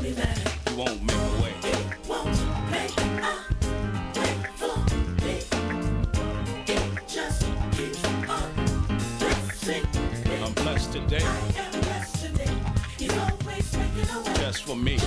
You won't make a way. I'm blessed today. Just for me.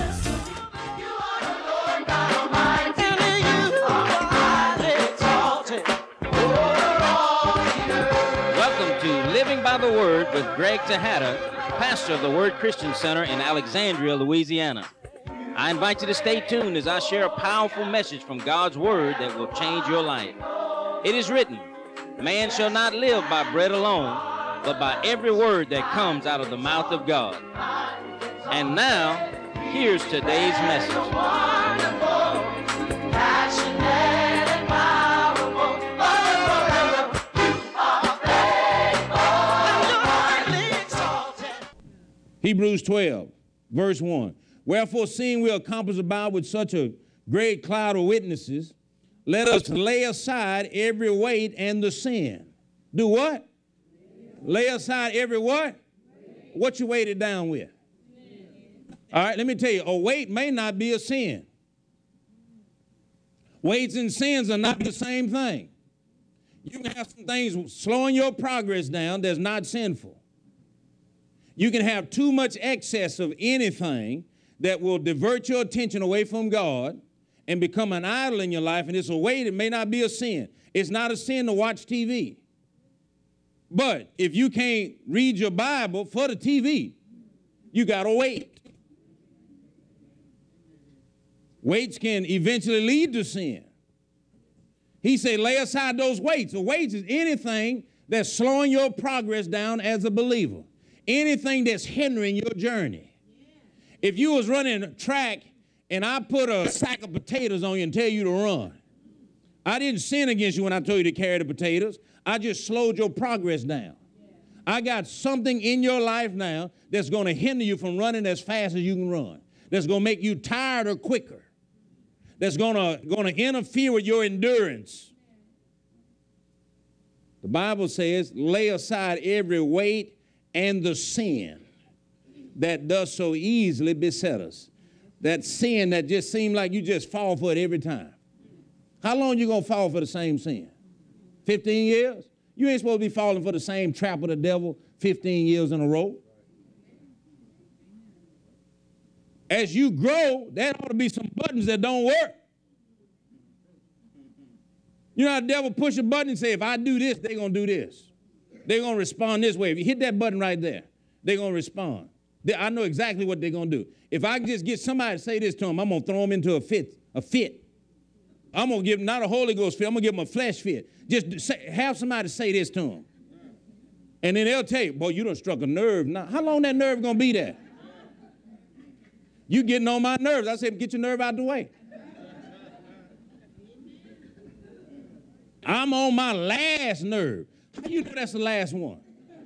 Welcome to Living by the Word with Greg Tejada, pastor of the Word Christian Center in Alexandria, Louisiana. I invite you to stay tuned as I share a powerful message from God's Word that will change your life. It is written, man shall not live by bread alone, but by every word that comes out of the mouth of God. And now, here's today's message. Hebrews 12, verse 1. Wherefore, seeing we are compassed about with such a great cloud of witnesses, let us lay aside every weight and the sin. Do what? Lay aside every what? What you weighted down with? All right, let me tell you, a weight may not be a sin. Weights and sins are not the same thing. You can have some things slowing your progress down that's not sinful. You can have too much excess of anything that will divert your attention away from God and become an idol in your life, and it's a weight. It may not be a sin. It's not a sin to watch TV. But if you can't read your Bible for the TV, you got to wait. Weights can eventually lead to sin. He said, lay aside those weights. The weights is anything that's slowing your progress down as a believer. Anything that's hindering your journey. If you was running a track and I put a sack of potatoes on you and tell you to run, I didn't sin against you when I told you to carry the potatoes. I just slowed your progress down. I got something in your life now that's going to hinder you from running as fast as you can run. That's going to make you tired or quicker. That's going to interfere with your endurance. The Bible says, lay aside every weight and the sin that does so easily beset us. That sin that just seems like you just fall for it every time. How long you going to fall for the same sin? 15 years? You ain't supposed to be falling for the same trap of the devil 15 years in a row. As you grow, there ought to be some buttons that don't work. You know how the devil push a button and say, if I do this, they're going to do this. They're going to respond this way. If you hit that button right there, they're going to respond. I know exactly what they're going to do. If I just get somebody to say this to them, I'm going to throw them into a fit. I'm going to give them not a Holy Ghost fit. I'm going to give them a flesh fit. Just have somebody say this to them. And then they'll tell you, boy, you done struck a nerve. Now, how long that nerve going to be there? You getting on my nerves. I said, get your nerve out the way. I'm on my last nerve. How you know that's the last one?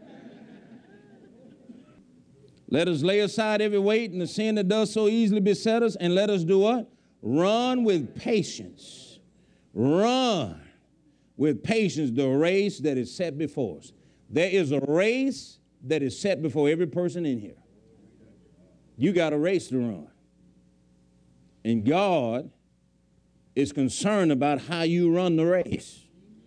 Let us lay aside every weight and the sin that does so easily beset us, and let us do what? Run with patience. Run with patience the race that is set before us. There is a race that is set before every person in here. You got a race to run. And God is concerned about how you run the race.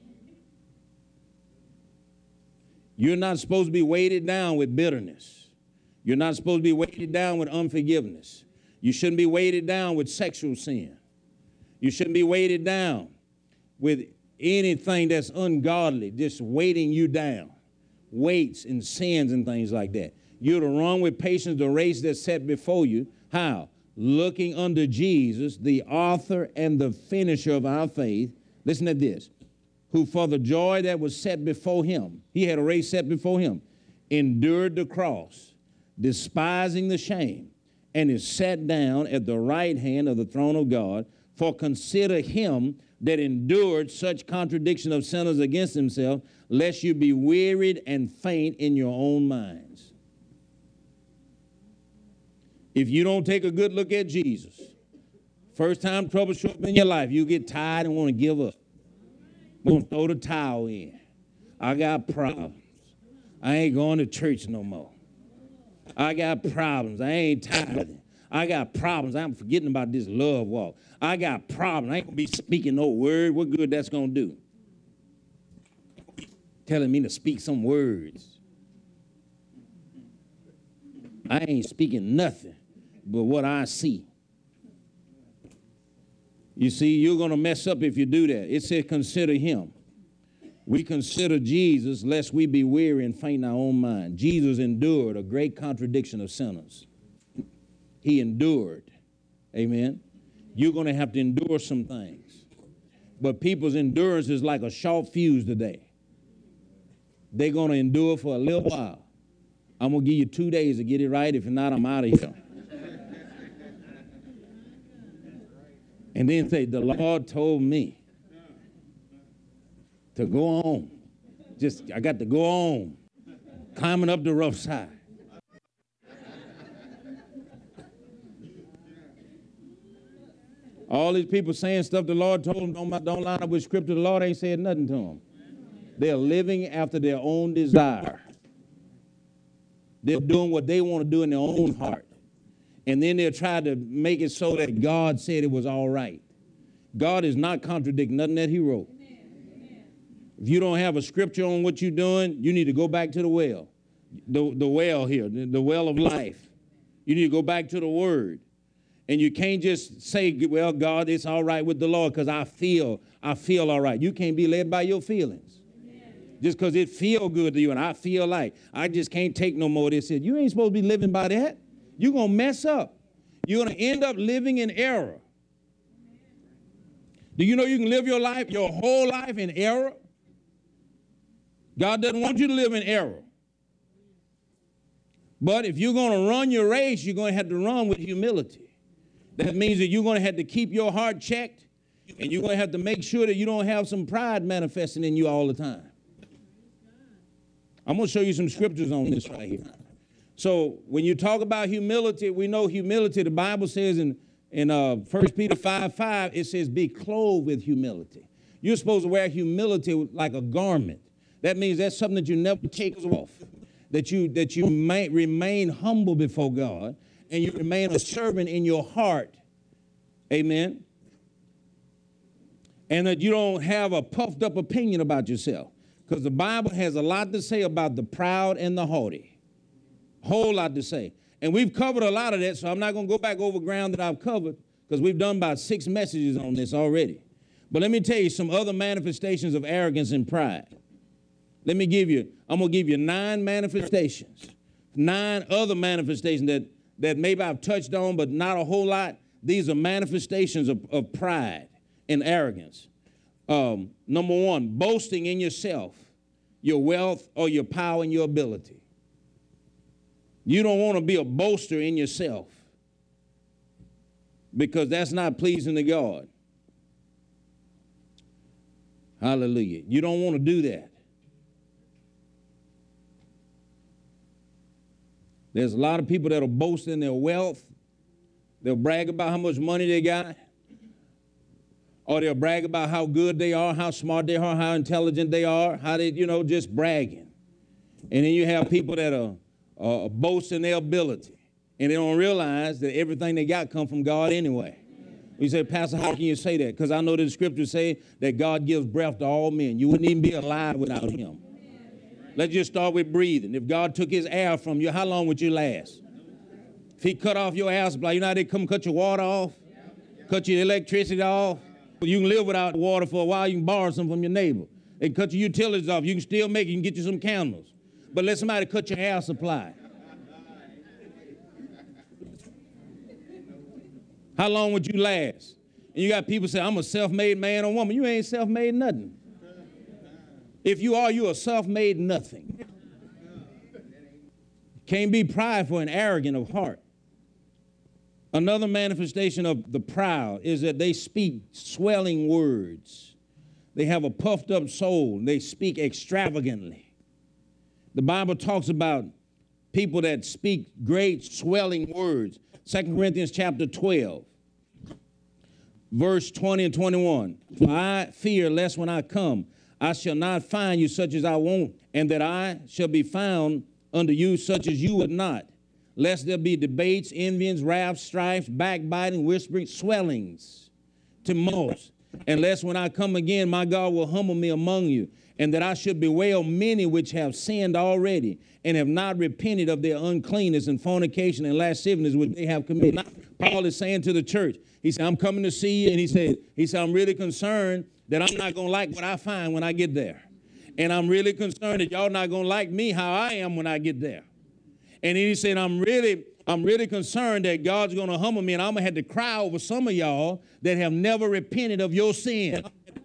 You're not supposed to be weighted down with bitterness. You're not supposed to be weighted down with unforgiveness. You shouldn't be weighted down with sexual sin. You shouldn't be weighted down with anything that's ungodly, just weighting you down. Weights and sins and things like that. You're to run with patience the race that's set before you. How? Looking unto Jesus, the author and the finisher of our faith. Listen to this. Who for the joy that was set before him, he had a race set before him, endured the cross, despising the shame, and is set down at the right hand of the throne of God. For consider him that endured such contradiction of sinners against himself, lest you be wearied and faint in your own minds. If you don't take a good look at Jesus, first time trouble show up in your life, you get tired and want to give up. I'm going to throw the towel in. I got problems. I ain't going to church no more. I got problems. I ain't tithing. I got problems. I'm forgetting about this love walk. I got problems. I ain't going to be speaking no word. What good that's going to do? Telling me to speak some words. I ain't speaking nothing but what I see. You see, you're going to mess up if you do that. It said consider him. We consider Jesus lest we be weary and faint in our own mind. Jesus endured a great contradiction of sinners. He endured. Amen. You're going to have to endure some things. But people's endurance is like a short fuse today. They're going to endure for a little while. I'm going to give you 2 days to get it right. If not, I'm out of here. And then say, the Lord told me to go on. I got to go on. Climbing up the rough side. All these people saying stuff the Lord told them don't line up with scripture. The Lord ain't said nothing to them. They're living after their own desire. They're doing what they want to do in their own heart. And then they'll try to make it so that God said it was all right. God is not contradicting nothing that he wrote. If you don't have a scripture on what you're doing, you need to go back to the well. The well here, the well of life. You need to go back to the word. And you can't just say, well, God, it's all right with the Lord because I feel all right. You can't be led by your feelings. Just because it feel good to you and I feel like I just can't take no more of this. You ain't supposed to be living by that. You're going to mess up. You're going to end up living in error. Do you know you can live your life, your whole life in error? God doesn't want you to live in error. But if you're going to run your race, you're going to have to run with humility. That means that you're going to have to keep your heart checked, and you're going to have to make sure that you don't have some pride manifesting in you all the time. I'm going to show you some scriptures on this right here. So when you talk about humility, we know humility. The Bible says in 1 Peter 5:5, it says, be clothed with humility. You're supposed to wear humility like a garment. That means that's something that you never take off. That you may remain humble before God, and you remain a servant in your heart. Amen. And that you don't have a puffed up opinion about yourself. Because the Bible has a lot to say about the proud and the haughty. A whole lot to say. And we've covered a lot of that, so I'm not going to go back over ground that I've covered because we've done about 6 messages on this already. But let me tell you some other manifestations of arrogance and pride. I'm going to give you 9 manifestations. 9 other manifestations that maybe I've touched on, but not a whole lot. These are manifestations of pride and arrogance. Number 1, boasting in yourself, your wealth, or your power and your ability. You don't want to be a boaster in yourself because that's not pleasing to God. Hallelujah. You don't want to do that. There's a lot of people that'll boast in their wealth. They'll brag about how much money they got. Or they'll brag about how good they are, how smart they are, how intelligent they are, how they, just bragging. And then you have people that are boasting their ability. And they don't realize that everything they got come from God anyway. You say, Pastor, how can you say that? Because I know that the scriptures say that God gives breath to all men. You wouldn't even be alive without him. Let's just start with breathing. If God took his air from you, how long would you last? If he cut off your air supply, you know how they come cut your water off? Cut your electricity off? You can live without water for a while. You can borrow some from your neighbor. They can cut your utilities off. You can still make it. You can get you some candles. But let somebody cut your air supply. How long would you last? And you got people say, I'm a self-made man or woman. You ain't self-made nothing. If you are, you're a self-made nothing. Can't be prideful and arrogant of heart. Another manifestation of the proud is that they speak swelling words. They have a puffed up soul. They speak extravagantly. The Bible talks about people that speak great swelling words. 2 Corinthians chapter 12, verse 20 and 21. For I fear lest when I come, I shall not find you such as I want, and that I shall be found unto you such as you would not. lest there be debates, envyings, wraths, strifes, backbiting, whispering, swellings, tumults, unless when I come again, my God will humble me among you, and that I should bewail many which have sinned already, and have not repented of their uncleanness and fornication and lasciviousness which they have committed. Paul is saying to the church, he said, I'm coming to see you, and he said, I'm really concerned that I'm not going to like what I find when I get there. And I'm really concerned that y'all not going to like me how I am when I get there. And he said, I'm really concerned that God's going to humble me, and I'm going to have to cry over some of y'all that have never repented of your sin.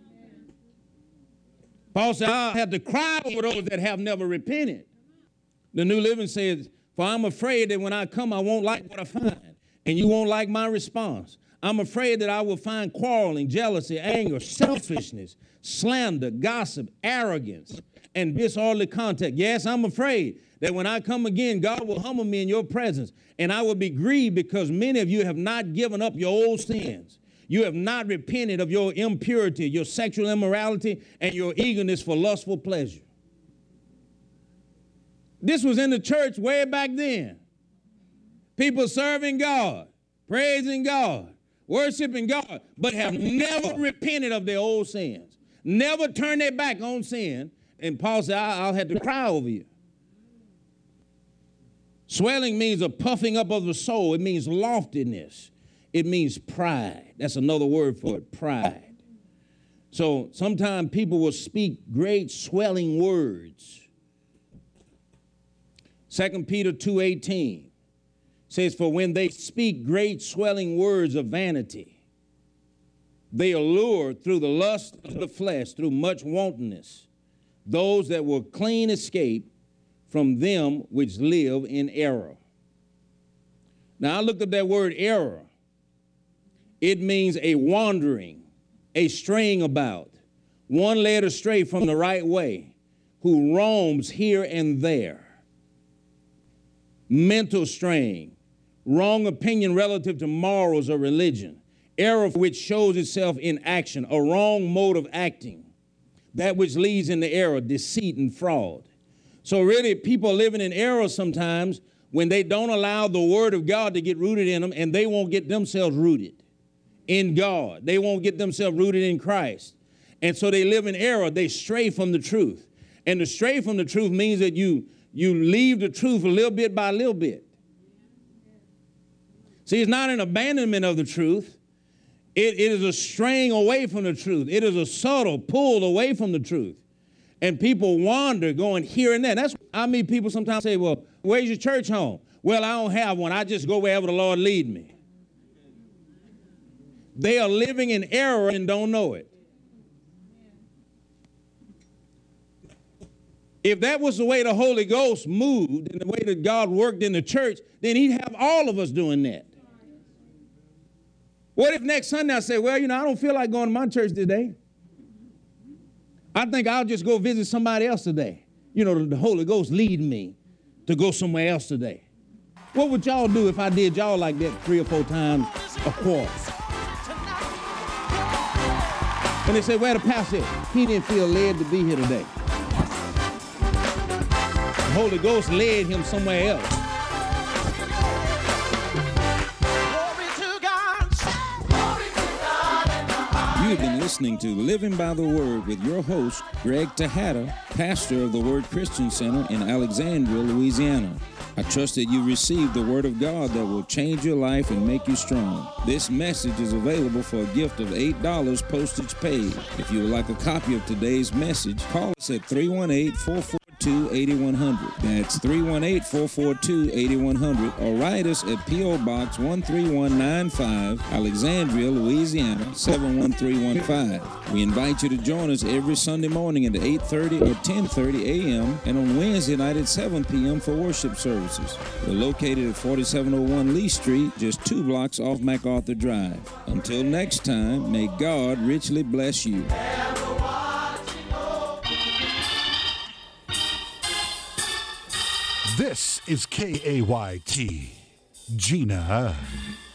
Paul said, I'll have to cry over those that have never repented. The New Living says, for I'm afraid that when I come, I won't like what I find, and you won't like my response. I'm afraid that I will find quarreling, jealousy, anger, selfishness, slander, gossip, arrogance, and disorderly conduct. Yes, I'm afraid that when I come again, God will humble me in your presence, and I will be grieved because many of you have not given up your old sins. You have not repented of your impurity, your sexual immorality, and your eagerness for lustful pleasure. This was in the church way back then. People serving God, praising God, worshiping God, but have never repented of their old sins, never turned their back on sin. And Paul said, I'll have to cry over you. Swelling means a puffing up of the soul. It means loftiness. It means pride. That's another word for it, pride. So sometimes people will speak great swelling words. 2 Peter 2:18 says, for when they speak great swelling words of vanity, they allure through the lust of the flesh, through much wantonness, those that will clean escape from them which live in error. Now I looked up that word error. It means a wandering, a straying about, one led astray from the right way, who roams here and there. Mental straying, wrong opinion relative to morals or religion, error which shows itself in action, a wrong mode of acting, that which leads into error, deceit and fraud. So really, people are living in error sometimes when they don't allow the word of God to get rooted in them, and they won't get themselves rooted in God. They won't get themselves rooted in Christ. And so they live in error. They stray from the truth. And to stray from the truth means that you leave the truth a little bit by little bit. See, it's not an abandonment of the truth. It is a straying away from the truth. It is a subtle pull away from the truth. And people wander going here and there. That's I mean, people sometimes say, well, where's your church home? Well, I don't have one. I just go wherever the Lord lead me. They are living in error and don't know it. If that was the way the Holy Ghost moved and the way that God worked in the church, then he'd have all of us doing that. What if next Sunday I say, well, I don't feel like going to my church today. I think I'll just go visit somebody else today. The Holy Ghost lead me to go somewhere else today. What would y'all do if I did y'all like that 3 or 4 times a quarter? And they say, well, the pastor, he didn't feel led to be here today. The Holy Ghost led him somewhere else. You've been listening to Living by the Word with your host, Greg Tejada, pastor of the Word Christian Center in Alexandria, Louisiana. I trust that you received the Word of God that will change your life and make you strong. This message is available for a gift of $8 postage paid. If you would like a copy of today's message, call us at 318-442-8100. That's 318-442-8100, or write us at P.O. Box 13195, Alexandria, Louisiana 71315. We invite you to join us every Sunday morning at 8:30 or 10:30 a.m. and on Wednesday night at 7 p.m. for worship services. We're located at 4701 Lee Street, just 2 blocks off MacArthur Drive. Until next time, may God richly bless you. This is KAYT, Gina.